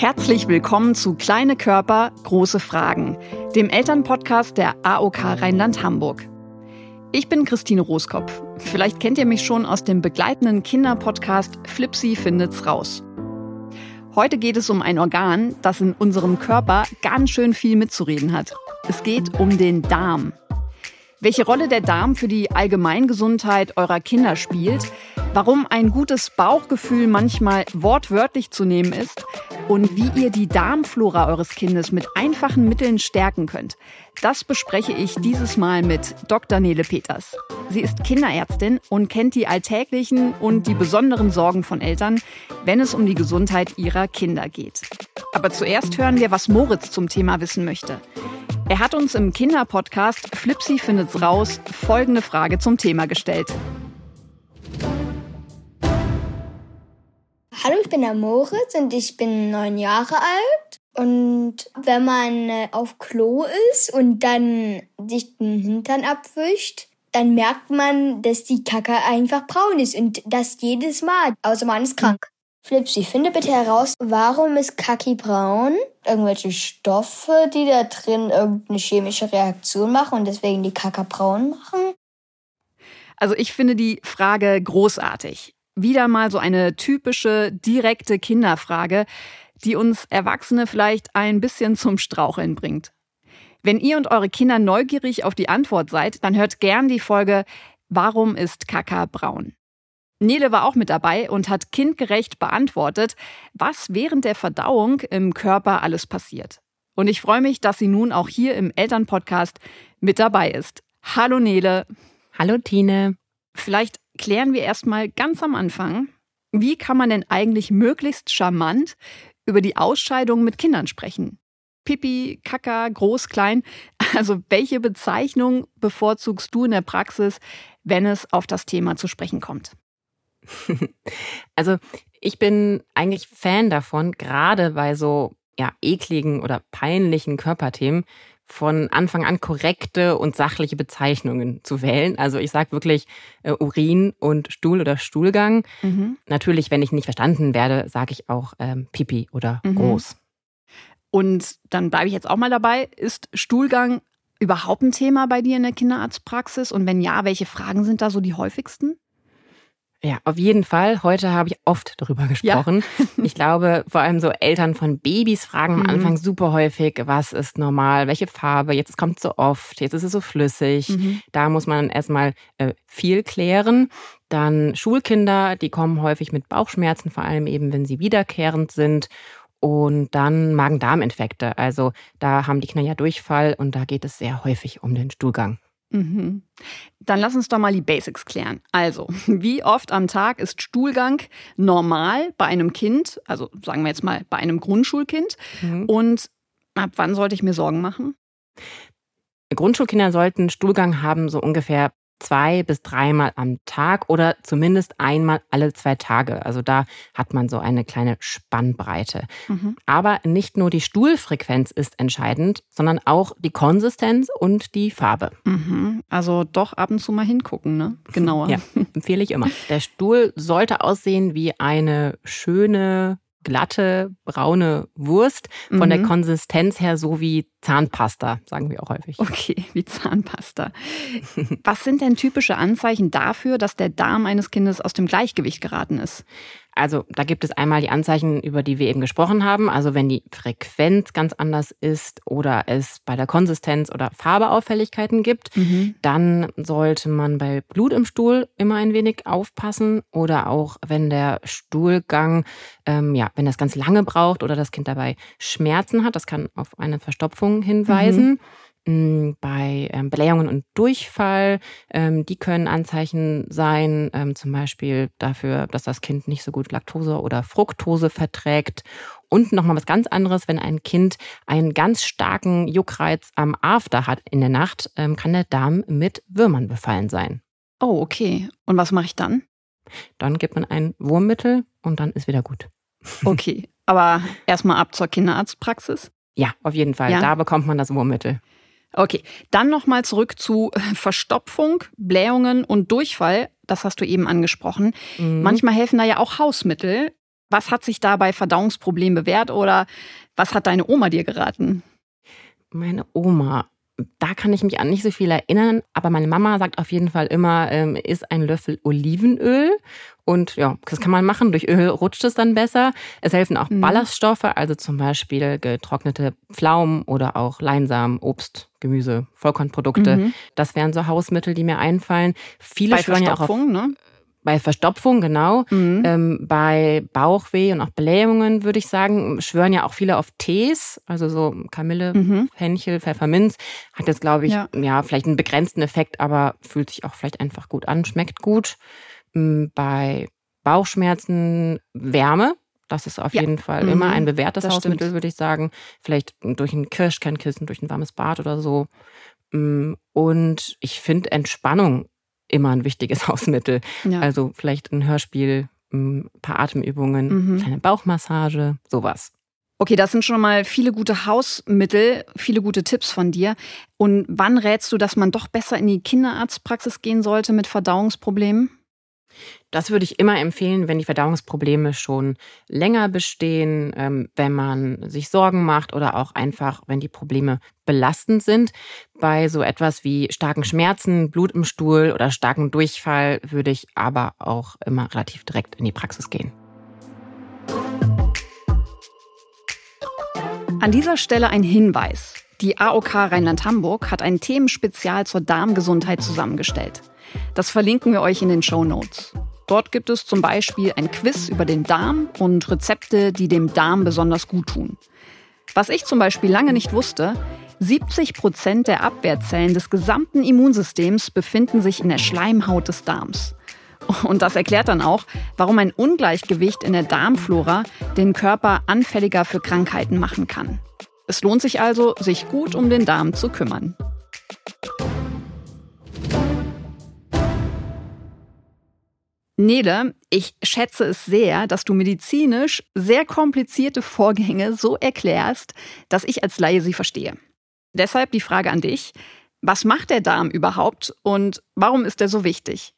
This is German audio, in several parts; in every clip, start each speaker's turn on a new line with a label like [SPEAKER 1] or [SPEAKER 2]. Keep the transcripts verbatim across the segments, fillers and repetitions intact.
[SPEAKER 1] Herzlich willkommen zu Kleine Körper, große Fragen, dem Elternpodcast der A O K Rheinland-Hamburg. Ich bin Christine Roskopf. Vielleicht kennt ihr mich schon aus dem begleitenden Kinderpodcast Flipsi findet's raus. Heute geht es um ein Organ, das in unserem Körper ganz schön viel mitzureden hat. Es geht um den Darm. Welche Rolle der Darm für die Allgemeingesundheit eurer Kinder spielt, warum ein gutes Bauchgefühl manchmal wortwörtlich zu nehmen ist und wie ihr die Darmflora eures Kindes mit einfachen Mitteln stärken könnt, das bespreche ich dieses Mal mit Doktor Nele Peters. Sie ist Kinderärztin und kennt die alltäglichen und die besonderen Sorgen von Eltern, wenn es um die Gesundheit ihrer Kinder geht. Aber zuerst hören wir, was Moritz zum Thema wissen möchte. Er hat uns im Kinderpodcast Flipsi findet's raus folgende Frage zum Thema gestellt.
[SPEAKER 2] Hallo, ich bin der Moritz und ich bin neun Jahre alt. Und wenn man auf Klo ist und dann sich den Hintern abwischt, dann merkt man, dass die Kacke einfach braun ist und das jedes Mal, außer man ist krank. Flipsi, finde bitte heraus, warum ist Kacki braun? Irgendwelche Stoffe, die da drin irgendeine chemische Reaktion machen und deswegen die Kacke braun machen?
[SPEAKER 1] Also ich finde die Frage großartig. Wieder mal so eine typische, direkte Kinderfrage, die uns Erwachsene vielleicht ein bisschen zum Straucheln bringt. Wenn ihr und eure Kinder neugierig auf die Antwort seid, dann hört gern die Folge Warum ist Kacka braun? Nele war auch mit dabei und hat kindgerecht beantwortet, was während der Verdauung im Körper alles passiert. Und ich freue mich, dass sie nun auch hier im Elternpodcast mit dabei ist. Hallo Nele.
[SPEAKER 3] Hallo Tine.
[SPEAKER 1] Vielleicht klären wir erstmal ganz am Anfang, wie kann man denn eigentlich möglichst charmant über die Ausscheidung mit Kindern sprechen? Pipi, Kaka, groß, klein. Also welche Bezeichnung bevorzugst du in der Praxis, wenn es auf das Thema zu sprechen kommt?
[SPEAKER 3] Also ich bin eigentlich Fan davon, gerade bei so ja, ekligen oder peinlichen Körperthemen von Anfang an korrekte und sachliche Bezeichnungen zu wählen. Also ich sage wirklich äh, Urin und Stuhl oder Stuhlgang. Mhm. Natürlich, wenn ich nicht verstanden werde, sage ich auch ähm, Pipi oder mhm. groß.
[SPEAKER 1] Und dann bleibe ich jetzt auch mal dabei. Ist Stuhlgang überhaupt ein Thema bei dir in der Kinderarztpraxis? Und wenn ja, welche Fragen sind da so die häufigsten?
[SPEAKER 3] Ja, auf jeden Fall. Heute habe ich oft darüber gesprochen. Ja. Ich glaube, vor allem so Eltern von Babys fragen am mhm. Anfang super häufig, was ist normal, welche Farbe, jetzt kommt es so oft, jetzt ist es so flüssig. Mhm. Da muss man erstmal äh, viel klären. Dann Schulkinder, die kommen häufig mit Bauchschmerzen, vor allem eben, wenn sie wiederkehrend sind. Und dann Magen-Darm-Infekte. Also da haben die Kinder ja Durchfall und da geht es sehr häufig um den Stuhlgang.
[SPEAKER 1] Mhm. Dann lass uns doch mal die Basics klären. Also, wie oft am Tag ist Stuhlgang normal bei einem Kind, also sagen wir jetzt mal bei einem Grundschulkind, mhm. und ab wann sollte ich mir Sorgen machen?
[SPEAKER 3] Grundschulkinder sollten Stuhlgang haben so ungefähr zwei bis dreimal am Tag oder zumindest einmal alle zwei Tage. Also da hat man so eine kleine Spannbreite. Mhm. Aber nicht nur die Stuhlfrequenz ist entscheidend, sondern auch die Konsistenz und die Farbe.
[SPEAKER 1] Mhm. Also doch ab und zu mal hingucken, ne? Genauer.
[SPEAKER 3] Ja, empfehle ich immer. Der Stuhl sollte aussehen wie eine schöne, glatte, braune Wurst. Von mhm. der Konsistenz her so wie Zahnpasta, sagen wir auch häufig.
[SPEAKER 1] Okay, wie Zahnpasta. Was sind denn typische Anzeichen dafür, dass der Darm eines Kindes aus dem Gleichgewicht geraten ist?
[SPEAKER 3] Also da gibt es einmal die Anzeichen, über die wir eben gesprochen haben. Also wenn die Frequenz ganz anders ist oder es bei der Konsistenz oder Farbe Auffälligkeiten gibt, mhm. dann sollte man bei Blut im Stuhl immer ein wenig aufpassen. Oder auch wenn der Stuhlgang, ähm, ja, wenn das ganz lange braucht oder das Kind dabei Schmerzen hat, das kann auf eine Verstopfung hinweisen. Mhm. Bei ähm, Blähungen und Durchfall, ähm, die können Anzeichen sein, ähm, zum Beispiel dafür, dass das Kind nicht so gut Laktose oder Fructose verträgt. Und nochmal was ganz anderes, wenn ein Kind einen ganz starken Juckreiz am After hat in der Nacht, ähm, kann der Darm mit Würmern befallen sein.
[SPEAKER 1] Oh, okay. Und was mache ich dann?
[SPEAKER 3] Dann gibt man ein Wurmmittel und dann ist wieder gut.
[SPEAKER 1] Okay, aber erstmal ab zur Kinderarztpraxis?
[SPEAKER 3] Ja, auf jeden Fall. Ja. Da bekommt man das Wurmmittel.
[SPEAKER 1] Okay, dann nochmal zurück zu Verstopfung, Blähungen und Durchfall. Das hast du eben angesprochen. Mhm. Manchmal helfen da ja auch Hausmittel. Was hat sich da bei Verdauungsproblemen bewährt oder was hat deine Oma dir geraten?
[SPEAKER 3] Meine Oma, da kann ich mich an nicht so viel erinnern, aber meine Mama sagt auf jeden Fall immer, ähm, isst ein Löffel Olivenöl. Und ja, das kann man machen, durch Öl rutscht es dann besser. Es helfen auch mhm. Ballaststoffe, also zum Beispiel getrocknete Pflaumen oder auch Leinsamen, Obst, Gemüse, Vollkornprodukte. Mhm. Das wären so Hausmittel, die mir einfallen. Viele
[SPEAKER 1] bei schwören ja auch auf, ne?
[SPEAKER 3] Bei Verstopfung, genau. Mhm. Ähm, bei Bauchweh und auch Blähungen, würde ich sagen, schwören ja auch viele auf Tees. Also so Kamille, mhm. Fenchel, Pfefferminz. Hat jetzt, glaube ich, ja. ja, vielleicht einen begrenzten Effekt, aber fühlt sich auch vielleicht einfach gut an, schmeckt gut. Ähm, bei Bauchschmerzen Wärme. Das ist auf ja. jeden Fall mhm. immer ein bewährtes das Hausmittel, stimmt. würde ich sagen. Vielleicht durch ein Kirschkernkissen, durch ein warmes Bad oder so. Und ich finde Entspannung immer ein wichtiges Hausmittel. Ja. Also vielleicht ein Hörspiel, ein paar Atemübungen, mhm. kleine Bauchmassage, sowas.
[SPEAKER 1] Okay, das sind schon mal viele gute Hausmittel, viele gute Tipps von dir. Und wann rätst du, dass man doch besser in die Kinderarztpraxis gehen sollte mit Verdauungsproblemen?
[SPEAKER 3] Das würde ich immer empfehlen, wenn die Verdauungsprobleme schon länger bestehen, ähm, wenn man sich Sorgen macht oder auch einfach, wenn die Probleme belastend sind. Bei so etwas wie starken Schmerzen, Blut im Stuhl oder starken Durchfall würde ich aber auch immer relativ direkt in die Praxis gehen.
[SPEAKER 1] An dieser Stelle ein Hinweis. Die A O K Rheinland-Hamburg hat ein Themenspezial zur Darmgesundheit zusammengestellt. Das verlinken wir euch in den Shownotes. Dort gibt es zum Beispiel ein Quiz über den Darm und Rezepte, die dem Darm besonders gut tun. Was ich zum Beispiel lange nicht wusste, siebzig Prozent der Abwehrzellen des gesamten Immunsystems befinden sich in der Schleimhaut des Darms. Und das erklärt dann auch, warum ein Ungleichgewicht in der Darmflora den Körper anfälliger für Krankheiten machen kann. Es lohnt sich also, sich gut um den Darm zu kümmern. Nele, ich schätze es sehr, dass du medizinisch sehr komplizierte Vorgänge so erklärst, dass ich als Laie sie verstehe. Deshalb die Frage an dich: Was macht der Darm überhaupt und warum ist er so wichtig?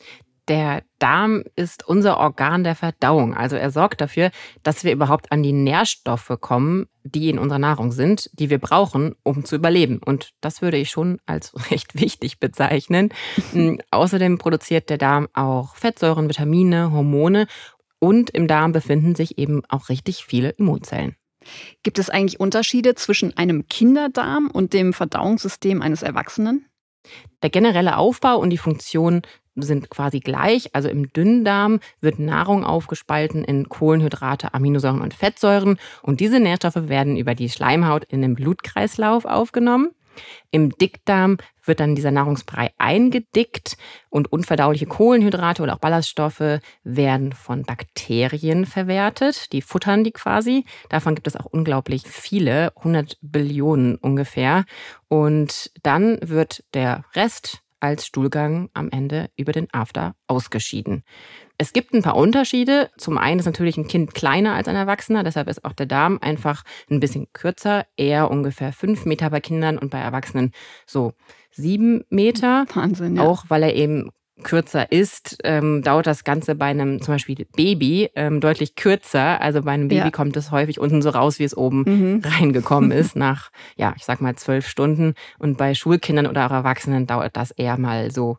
[SPEAKER 3] Der Darm ist unser Organ der Verdauung. Also er sorgt dafür, dass wir überhaupt an die Nährstoffe kommen, die in unserer Nahrung sind, die wir brauchen, um zu überleben. Und das würde ich schon als recht wichtig bezeichnen. Außerdem produziert der Darm auch Fettsäuren, Vitamine, Hormone. Und im Darm befinden sich eben auch richtig viele Immunzellen.
[SPEAKER 1] Gibt es eigentlich Unterschiede zwischen einem Kinderdarm und dem Verdauungssystem eines Erwachsenen?
[SPEAKER 3] Der generelle Aufbau und die Funktion sind quasi gleich. Also im Dünndarm wird Nahrung aufgespalten in Kohlenhydrate, Aminosäuren und Fettsäuren. Und diese Nährstoffe werden über die Schleimhaut in den Blutkreislauf aufgenommen. Im Dickdarm wird dann dieser Nahrungsbrei eingedickt und unverdauliche Kohlenhydrate oder auch Ballaststoffe werden von Bakterien verwertet. Die futtern die quasi. Davon gibt es auch unglaublich viele, hundert Billionen ungefähr. Und dann wird der Rest als Stuhlgang am Ende über den After ausgeschieden. Es gibt ein paar Unterschiede. Zum einen ist natürlich ein Kind kleiner als ein Erwachsener, deshalb ist auch der Darm einfach ein bisschen kürzer, eher ungefähr fünf Meter bei Kindern und bei Erwachsenen so sieben Meter.
[SPEAKER 1] Wahnsinn, ja.
[SPEAKER 3] Auch weil er eben kürzer ist, ähm, dauert das Ganze bei einem zum Beispiel Baby ähm, deutlich kürzer. Also bei einem Baby ja. kommt es häufig unten so raus, wie es oben mhm. reingekommen ist, nach, ja, ich sag mal zwölf Stunden. Und bei Schulkindern oder auch Erwachsenen dauert das eher mal so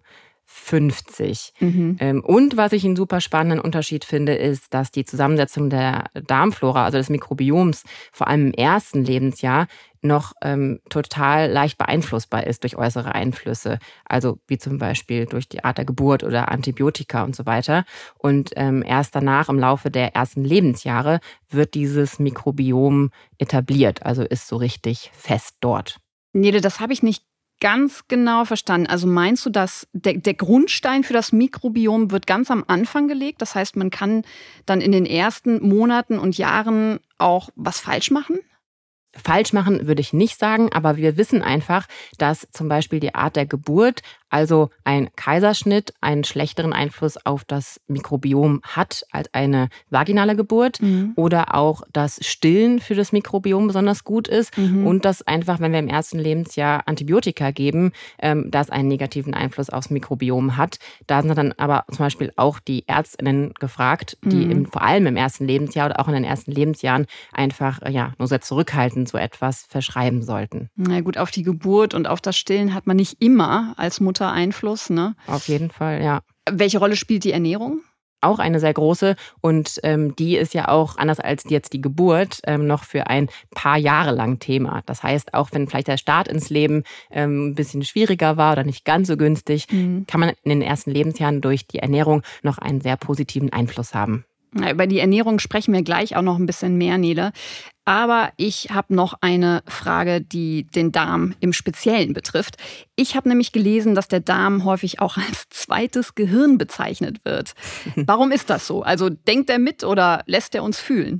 [SPEAKER 3] fünfzig. Mhm. Ähm, und was ich einen super spannenden Unterschied finde, ist, dass die Zusammensetzung der Darmflora, also des Mikrobioms, vor allem im ersten Lebensjahr noch ähm, total leicht beeinflussbar ist durch äußere Einflüsse. Also wie zum Beispiel durch die Art der Geburt oder Antibiotika und so weiter. Und ähm, erst danach, im Laufe der ersten Lebensjahre, wird dieses Mikrobiom etabliert, also ist so richtig fest dort.
[SPEAKER 1] Nele, das habe ich nicht ganz genau verstanden. Also meinst du, dass der, der Grundstein für das Mikrobiom wird ganz am Anfang gelegt? Das heißt, man kann dann in den ersten Monaten und Jahren auch was falsch machen?
[SPEAKER 3] falsch machen würde ich nicht sagen, aber wir wissen einfach, dass zum Beispiel die Art der Geburt, also ein Kaiserschnitt, einen schlechteren Einfluss auf das Mikrobiom hat als eine vaginale Geburt mhm. oder auch das Stillen für das Mikrobiom besonders gut ist mhm. und dass einfach, wenn wir im ersten Lebensjahr Antibiotika geben, ähm, das einen negativen Einfluss aufs Mikrobiom hat. Da sind dann aber zum Beispiel auch die Ärztinnen gefragt, die mhm. im, vor allem im ersten Lebensjahr oder auch in den ersten Lebensjahren einfach ja nur sehr zurückhaltend so etwas verschreiben sollten.
[SPEAKER 1] Na gut, auf die Geburt und auf das Stillen hat man nicht immer als Mutter Einfluss, ne?
[SPEAKER 3] Auf jeden Fall, ja.
[SPEAKER 1] Welche Rolle spielt die Ernährung?
[SPEAKER 3] Auch eine sehr große und ähm, die ist ja auch, anders als jetzt die Geburt, ähm, noch für ein paar Jahre lang Thema. Das heißt, auch wenn vielleicht der Start ins Leben ähm, ein bisschen schwieriger war oder nicht ganz so günstig, mhm. kann man in den ersten Lebensjahren durch die Ernährung noch einen sehr positiven Einfluss haben.
[SPEAKER 1] Ja, über die Ernährung sprechen wir gleich auch noch ein bisschen mehr, Nele. Aber ich habe noch eine Frage, die den Darm im Speziellen betrifft. Ich habe nämlich gelesen, dass der Darm häufig auch als zweites Gehirn bezeichnet wird. Warum ist das so? Also denkt er mit oder lässt er uns fühlen?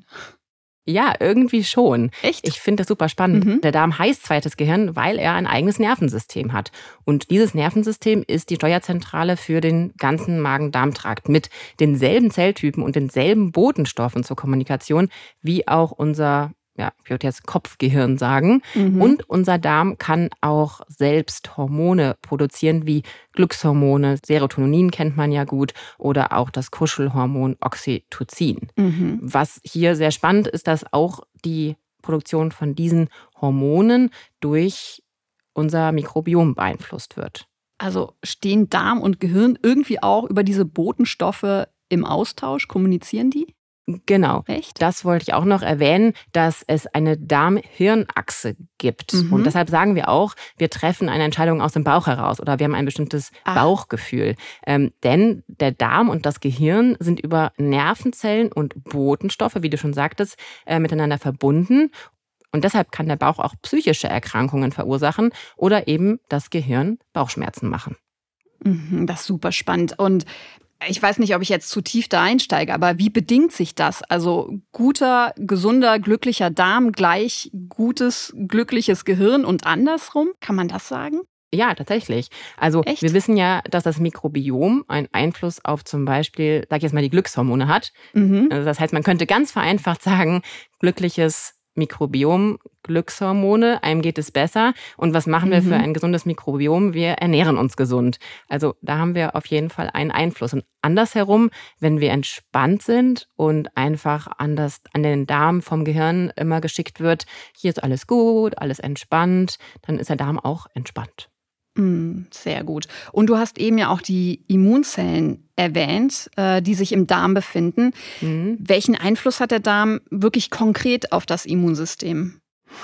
[SPEAKER 3] Ja, irgendwie schon.
[SPEAKER 1] Echt?
[SPEAKER 3] Ich finde das super spannend. Mhm. Der Darm heißt zweites Gehirn, weil er ein eigenes Nervensystem hat. Und dieses Nervensystem ist die Steuerzentrale für den ganzen Magen-Darm-Trakt mit denselben Zelltypen und denselben Botenstoffen zur Kommunikation wie auch unser, ja, ich würde jetzt Kopfgehirn sagen. Mhm. Und unser Darm kann auch selbst Hormone produzieren, wie Glückshormone. Serotonin kennt man ja gut. Oder auch das Kuschelhormon Oxytocin. Mhm. Was hier sehr spannend ist, dass auch die Produktion von diesen Hormonen durch unser Mikrobiom beeinflusst wird.
[SPEAKER 1] Also stehen Darm und Gehirn irgendwie auch über diese Botenstoffe im Austausch? Kommunizieren die?
[SPEAKER 3] Genau.
[SPEAKER 1] Echt?
[SPEAKER 3] Das wollte ich auch noch erwähnen, dass es eine Darm-Hirn-Achse gibt. Mhm. Und deshalb sagen wir auch, wir treffen eine Entscheidung aus dem Bauch heraus oder wir haben ein bestimmtes Ach. Bauchgefühl. Ähm, denn der Darm und das Gehirn sind über Nervenzellen und Botenstoffe, wie du schon sagtest, äh, miteinander verbunden. Und deshalb kann der Bauch auch psychische Erkrankungen verursachen oder eben das Gehirn Bauchschmerzen machen.
[SPEAKER 1] Mhm, das ist super spannend. Und ich weiß nicht, ob ich jetzt zu tief da einsteige, aber wie bedingt sich das? Also guter, gesunder, glücklicher Darm gleich gutes, glückliches Gehirn und andersrum? Kann man das sagen?
[SPEAKER 3] Ja, tatsächlich. Also
[SPEAKER 1] Echt?
[SPEAKER 3] Wir wissen ja, dass das Mikrobiom einen Einfluss auf zum Beispiel, sag ich jetzt mal, die Glückshormone hat. Mhm. Also das heißt, man könnte ganz vereinfacht sagen, glückliches Mikrobiom, Glückshormone, einem geht es besser. Und was machen wir mhm. für ein gesundes Mikrobiom? Wir ernähren uns gesund. Also da haben wir auf jeden Fall einen Einfluss. Und andersherum, wenn wir entspannt sind und einfach anders an den Darm vom Gehirn immer geschickt wird, hier ist alles gut, alles entspannt, dann ist der Darm auch entspannt.
[SPEAKER 1] Sehr gut. Und du hast eben ja auch die Immunzellen erwähnt, die sich im Darm befinden. Mhm. Welchen Einfluss hat der Darm wirklich konkret auf das Immunsystem?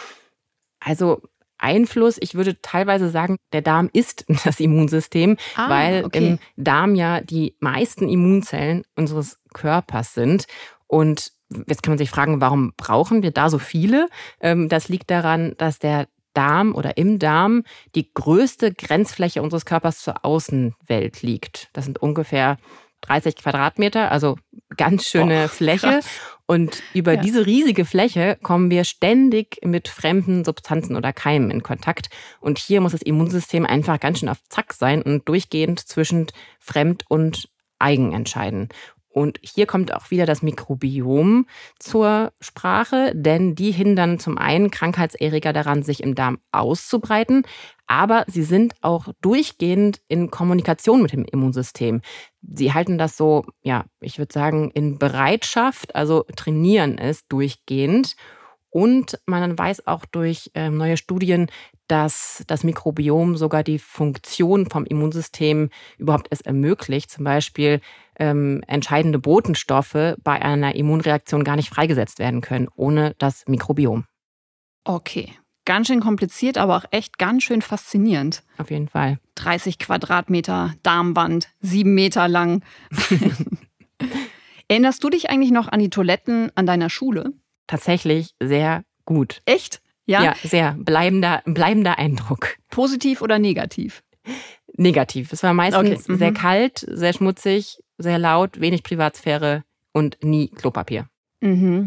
[SPEAKER 3] Also Einfluss, ich würde teilweise sagen, der Darm ist das Immunsystem, ah, weil okay. im Darm ja die meisten Immunzellen unseres Körpers sind. Und jetzt kann man sich fragen, warum brauchen wir da so viele? Das liegt daran, dass der Darm oder im Darm die größte Grenzfläche unseres Körpers zur Außenwelt liegt. Das sind ungefähr dreißig Quadratmeter, also ganz schöne oh, Fläche. Krass. Und über ja. diese riesige Fläche kommen wir ständig mit fremden Substanzen oder Keimen in Kontakt. Und hier muss das Immunsystem einfach ganz schön auf Zack sein und durchgehend zwischen fremd und eigen entscheiden. Und hier kommt auch wieder das Mikrobiom zur Sprache, denn die hindern zum einen Krankheitserreger daran, sich im Darm auszubreiten, aber sie sind auch durchgehend in Kommunikation mit dem Immunsystem. Sie halten das so, ja, ich würde sagen, in Bereitschaft, also trainieren es durchgehend. Und man weiß auch durch äh, neue Studien, dass das Mikrobiom sogar die Funktion vom Immunsystem überhaupt es ermöglicht, zum Beispiel ähm, entscheidende Botenstoffe bei einer Immunreaktion gar nicht freigesetzt werden können, ohne das Mikrobiom.
[SPEAKER 1] Okay, ganz schön kompliziert, aber auch echt ganz schön faszinierend.
[SPEAKER 3] Auf jeden Fall.
[SPEAKER 1] dreißig Quadratmeter Darmwand, sieben Meter lang. Erinnerst du dich eigentlich noch an die Toiletten an deiner Schule?
[SPEAKER 3] Tatsächlich sehr gut.
[SPEAKER 1] Echt? Ja?
[SPEAKER 3] Ja, sehr bleibender, bleibender Eindruck.
[SPEAKER 1] Positiv oder negativ?
[SPEAKER 3] Negativ. Es war meistens
[SPEAKER 1] okay. mhm.
[SPEAKER 3] sehr kalt, sehr schmutzig, sehr laut, wenig Privatsphäre und nie Klopapier.
[SPEAKER 1] Mhm.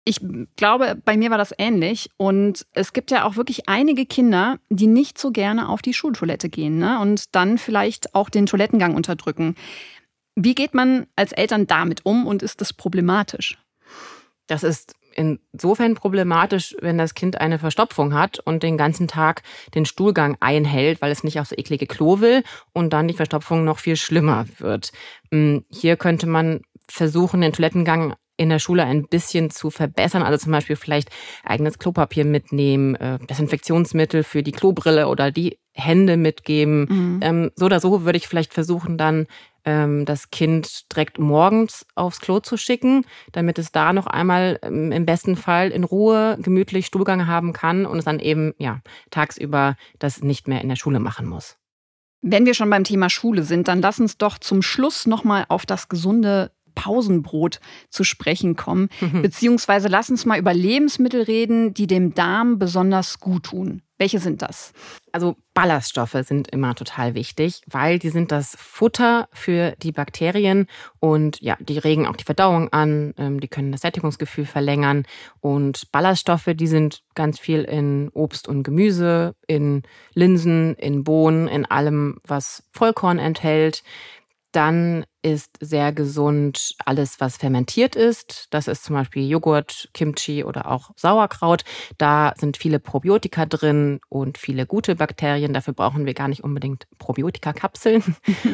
[SPEAKER 1] Ich glaube, bei mir war das ähnlich. Und es gibt ja auch wirklich einige Kinder, die nicht so gerne auf die Schultoilette gehen, ne? Und dann vielleicht auch den Toilettengang unterdrücken. Wie geht man als Eltern damit um und ist das problematisch?
[SPEAKER 3] Das ist insofern problematisch, wenn das Kind eine Verstopfung hat und den ganzen Tag den Stuhlgang einhält, weil es nicht aufs eklige Klo will und dann die Verstopfung noch viel schlimmer wird. Hier könnte man versuchen, den Toilettengang in der Schule ein bisschen zu verbessern. Also zum Beispiel vielleicht eigenes Klopapier mitnehmen, Desinfektionsmittel für die Klobrille oder die Hände mitgeben. Mhm. Ähm, so oder so würde ich vielleicht versuchen, dann ähm, das Kind direkt morgens aufs Klo zu schicken, damit es da noch einmal ähm, im besten Fall in Ruhe gemütlich Stuhlgang haben kann und es dann eben ja tagsüber das nicht mehr in der Schule machen muss.
[SPEAKER 1] Wenn wir schon beim Thema Schule sind, dann lass uns doch zum Schluss nochmal auf das gesunde Pausenbrot zu sprechen kommen. Mhm. Beziehungsweise lass uns mal über Lebensmittel reden, die dem Darm besonders gut tun. Welche sind das?
[SPEAKER 3] Also Ballaststoffe sind immer total wichtig, weil die sind das Futter für die Bakterien und ja, die regen auch die Verdauung an, die können das Sättigungsgefühl verlängern und Ballaststoffe, die sind ganz viel in Obst und Gemüse, in Linsen, in Bohnen, in allem, was Vollkorn enthält. Dann ist sehr gesund alles, was fermentiert ist. Das ist zum Beispiel Joghurt, Kimchi oder auch Sauerkraut. Da sind viele Probiotika drin und viele gute Bakterien. Dafür brauchen wir gar nicht unbedingt Probiotika-Kapseln.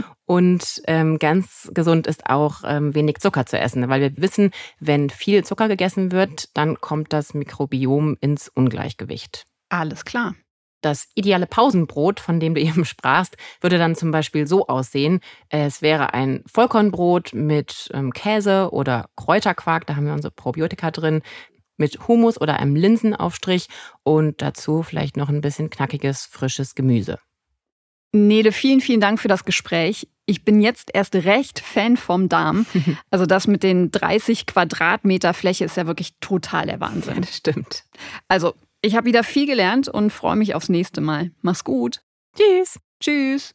[SPEAKER 3] Und ähm, ganz gesund ist auch ähm, wenig Zucker zu essen, weil wir wissen, wenn viel Zucker gegessen wird, dann kommt das Mikrobiom ins Ungleichgewicht.
[SPEAKER 1] Alles klar.
[SPEAKER 3] Das ideale Pausenbrot, von dem du eben sprachst, würde dann zum Beispiel so aussehen. Es wäre ein Vollkornbrot mit ähm, Käse oder Kräuterquark, da haben wir unsere Probiotika drin, mit Hummus oder einem Linsenaufstrich und dazu vielleicht noch ein bisschen knackiges, frisches Gemüse.
[SPEAKER 1] Nele, vielen, vielen Dank für das Gespräch. Ich bin jetzt erst recht Fan vom Darm. Also das mit den dreißig Quadratmeter Fläche ist ja wirklich total der Wahnsinn.
[SPEAKER 3] Ja, das stimmt.
[SPEAKER 1] Also ich habe wieder viel gelernt und freue mich aufs nächste Mal. Mach's gut.
[SPEAKER 3] Tschüss.
[SPEAKER 1] Tschüss.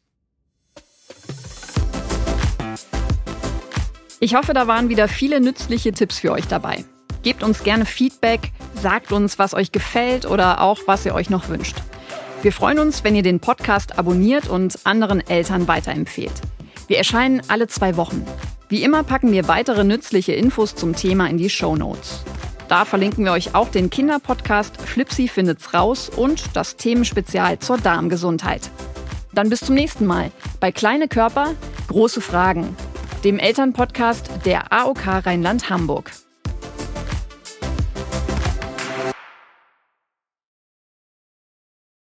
[SPEAKER 1] Ich hoffe, da waren wieder viele nützliche Tipps für euch dabei. Gebt uns gerne Feedback, sagt uns, was euch gefällt oder auch, was ihr euch noch wünscht. Wir freuen uns, wenn ihr den Podcast abonniert und anderen Eltern weiterempfehlt. Wir erscheinen alle zwei Wochen. Wie immer packen wir weitere nützliche Infos zum Thema in die Shownotes. Da verlinken wir euch auch den Kinderpodcast Flipsi findet's raus und das Themenspezial zur Darmgesundheit. Dann bis zum nächsten Mal bei Kleine Körper, große Fragen, dem Elternpodcast der A O K Rheinland-Hamburg.